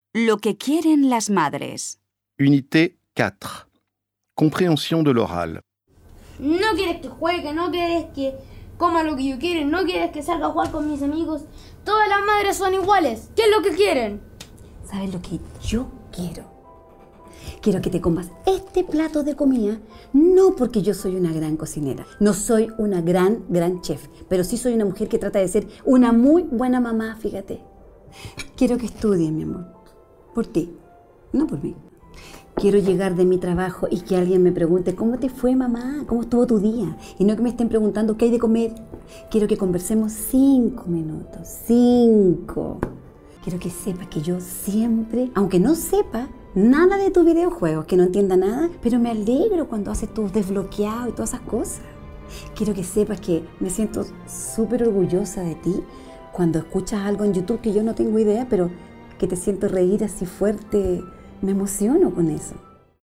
Lo que quieren las madres. Unité 4. Compréhension de l'oral. No quieres que juegue, no quieres que coma lo que yo quiero, no quieres que salga a jugar con mis amigos. Todas las madres son iguales. ¿Qué es lo que quieren? ¿Sabes lo que yo quiero? Quiero que te comas este plato de comida, no porque yo soy una gran cocinera, no soy una gran chef, pero sí soy una mujer que trata de ser una muy buena mamá, fíjate. Quiero que estudies, mi amor, por ti, no por mí. Quiero llegar de mi trabajo y que alguien me pregunte, ¿cómo te fue, mamá? ¿Cómo estuvo tu día? Y no que me estén preguntando qué hay de comer. Quiero que conversemos 5 minutos, 5. Quiero que sepas que yo siempre, aunque no sepa nada de tus videojuegos, que no entienda nada, pero me alegro cuando haces tus desbloqueados y todas esas cosas. Quiero que sepas que me siento súper orgullosa de ti cuando escuchas algo en YouTube que yo no tengo idea, pero que te siento reír así fuerte. Me emociono con eso.